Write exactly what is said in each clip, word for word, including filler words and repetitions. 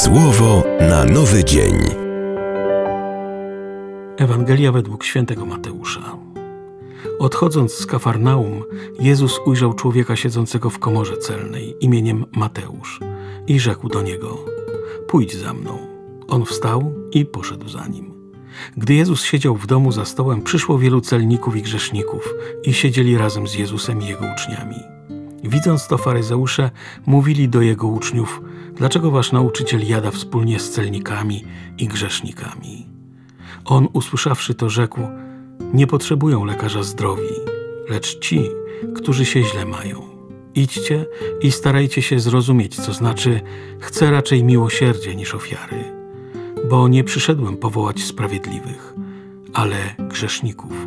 Słowo na nowy dzień. Ewangelia według świętego Mateusza. Odchodząc z Kafarnaum, Jezus ujrzał człowieka siedzącego w komorze celnej imieniem Mateusz i rzekł do niego: pójdź za mną. On wstał i poszedł za nim. Gdy Jezus siedział w domu za stołem, przyszło wielu celników i grzeszników i siedzieli razem z Jezusem i Jego uczniami. Widząc to, faryzeusze mówili do Jego uczniów: dlaczego wasz nauczyciel jada wspólnie z celnikami i grzesznikami? On, usłyszawszy to, rzekł: nie potrzebują lekarza zdrowi, lecz ci, którzy się źle mają. Idźcie i starajcie się zrozumieć, co znaczy: chcę raczej miłosierdzia niż ofiary, bo nie przyszedłem powołać sprawiedliwych, ale grzeszników.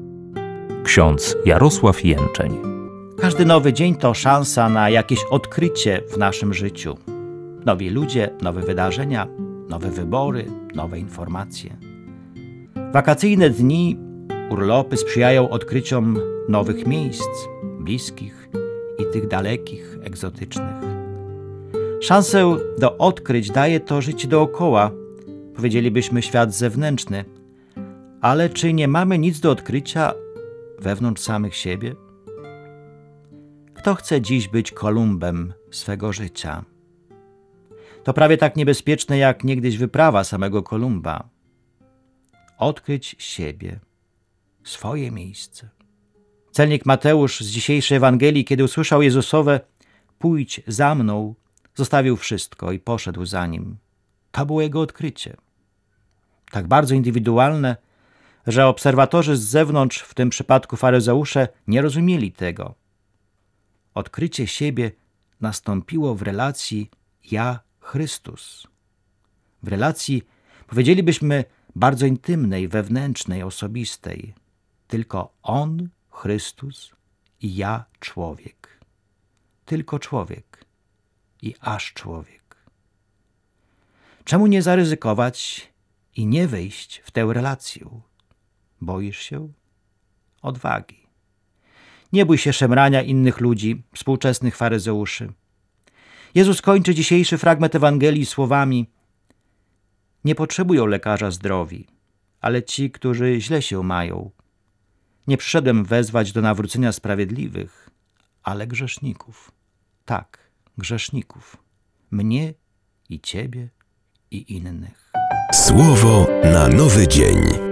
Ksiądz Jarosław Jęczeń. Każdy nowy dzień to szansa na jakieś odkrycie w naszym życiu. Nowi ludzie, nowe wydarzenia, nowe wybory, nowe informacje. Wakacyjne dni, urlopy sprzyjają odkryciom nowych miejsc, bliskich i tych dalekich, egzotycznych. Szansę do odkryć daje to życie dookoła, powiedzielibyśmy świat zewnętrzny. Ale czy nie mamy nic do odkrycia wewnątrz samych siebie? Kto chce dziś być Kolumbem swego życia? To prawie tak niebezpieczne jak niegdyś wyprawa samego Kolumba. Odkryć siebie, swoje miejsce. Celnik Mateusz z dzisiejszej Ewangelii, kiedy usłyszał Jezusowe: pójdź za mną, zostawił wszystko i poszedł za nim. To było jego odkrycie. Tak bardzo indywidualne, że obserwatorzy z zewnątrz, w tym przypadku faryzeusze, nie rozumieli tego. Odkrycie siebie nastąpiło w relacji ja Chrystus. W relacji, powiedzielibyśmy, bardzo intymnej, wewnętrznej, osobistej. Tylko On, Chrystus, i ja, człowiek. Tylko człowiek i aż człowiek. Czemu nie zaryzykować i nie wejść w tę relację? Boisz się? Odwagi. Nie bój się szemrania innych ludzi, współczesnych faryzeuszy. Jezus kończy dzisiejszy fragment Ewangelii słowami: nie potrzebują lekarza zdrowi, ale ci, którzy źle się mają. Nie przyszedłem wezwać do nawrócenia sprawiedliwych, ale grzeszników. Tak, grzeszników. Mnie i ciebie i innych. Słowo na nowy dzień.